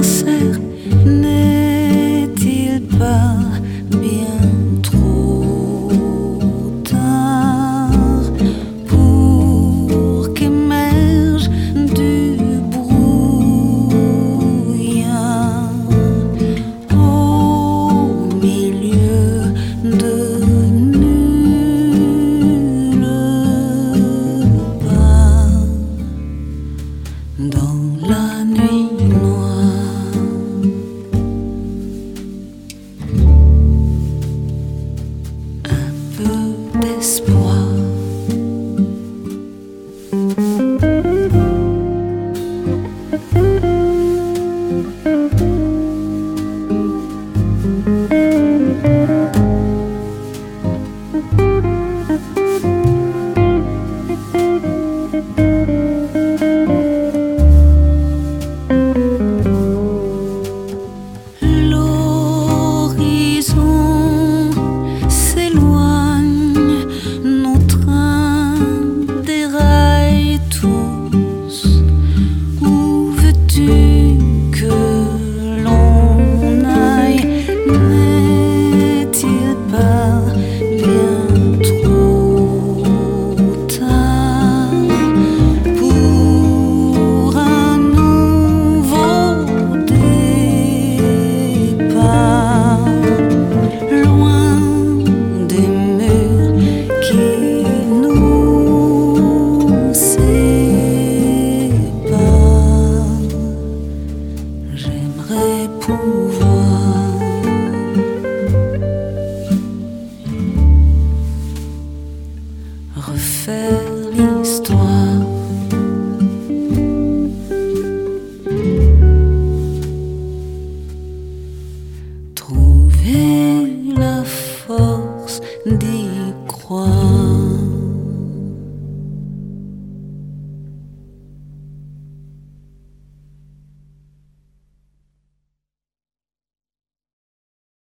cancer n'est-il pas bien trop tard pour qu'émerge du brouillard au milieu de nulle part dans la nuit noire? Un peu d'espoir. L'horizon s'éloigne, nos trains déraillent tous. Où veux-tu que l'on aille? N'est-il pas bien trop tard pour un nouveau départ, loin des murs qui nous séparent? J'aimerais pouvoir refaire l'histoire.